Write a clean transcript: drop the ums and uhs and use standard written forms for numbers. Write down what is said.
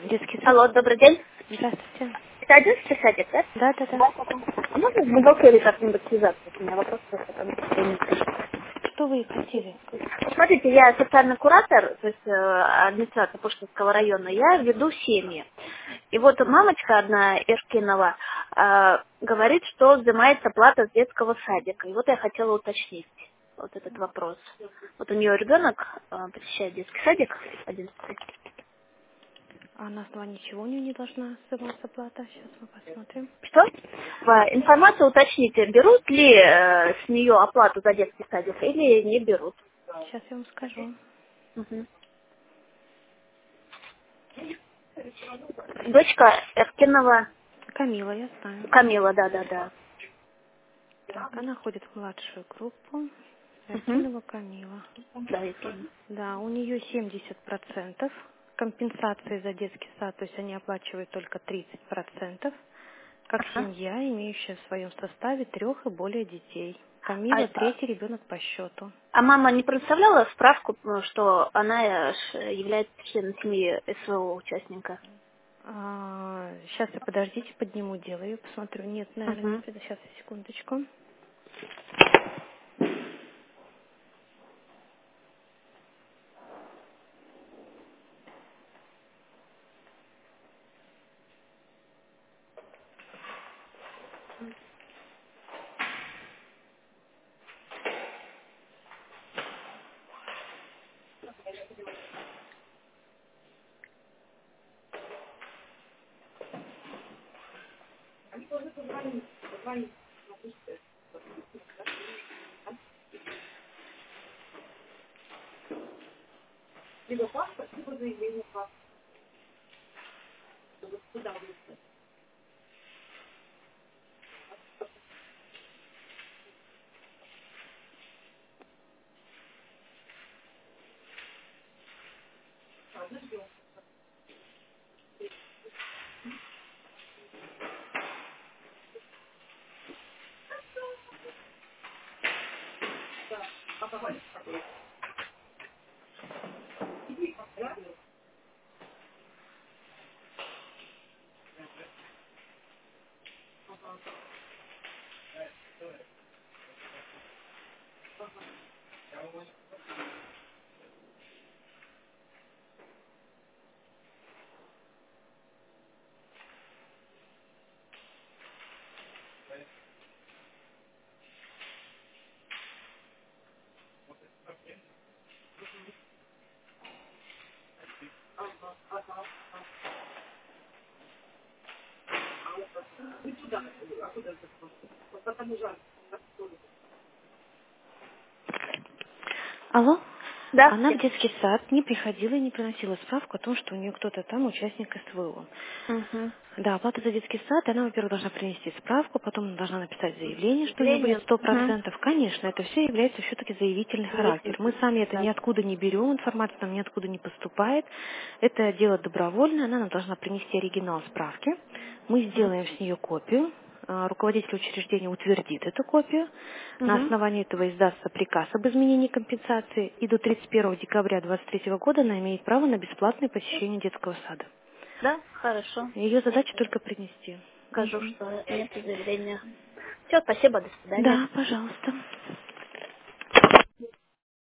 Детский сад. Алло, добрый день. Здравствуйте. Это 11 садик, да? Да, да, да. А можно с бухгалтерией как-нибудь связаться? У меня вопрос просто там. Что вы хотели? Смотрите, я социальный куратор, то есть администратор Пушкинского района, я веду семьи. И вот мамочка одна, Эшкинова, говорит, что взимается плата с детского садика. И вот я хотела уточнить вот этот вопрос. Вот у нее ребенок посещает детский садик 11. А на основании чего у нее не должна взиматься плата? Сейчас мы посмотрим. Что? Информацию уточните, берут ли с нее оплату за детский садик или не берут. Сейчас я вам скажу. Мгм. Дочка Эркинова Камила, я знаю. Камила, да-да-да. Так, она ходит в младшую группу. Мгм. Эркинова Камила. Да, я помню. Да, у нее 70% компенсации за детский сад, то есть они оплачивают только 30%, как Ага. семья, имеющая в своем составе 3 и более детей. А, Камила а- третий ребенок по счету. а мама не представляла справку, что она является членом семьи СВО участника? Сейчас я, подождите, подниму дело и посмотрю. Нет, наверное, не Мгм. приду. Сейчас, секундочку. Алло? Да. Она в детский сад не приходила и не приносила справку о том, что у нее кто-то там участник СВО. Угу. Да, оплата за детский сад, она, во-первых, должна принести справку, потом она должна написать заявление, что у нее будет Заявление. Угу. 100%. Конечно, это все является все-таки заявительный характер. Мы Заявитель. сами это Да. ниоткуда не берем, информация нам ниоткуда не поступает. Это дело добровольное, она нам должна принести оригинал справки. Мы сделаем с нее копию. Руководитель учреждения утвердит эту копию. На Угу. основании этого издастся приказ об изменении компенсации. И до 31 декабря 2023 года она имеет право на бесплатное посещение детского сада. Да, хорошо. Ее задача только принести. Скажу, Мгм. что нет заявления. Все, спасибо, до свидания. Да, пожалуйста.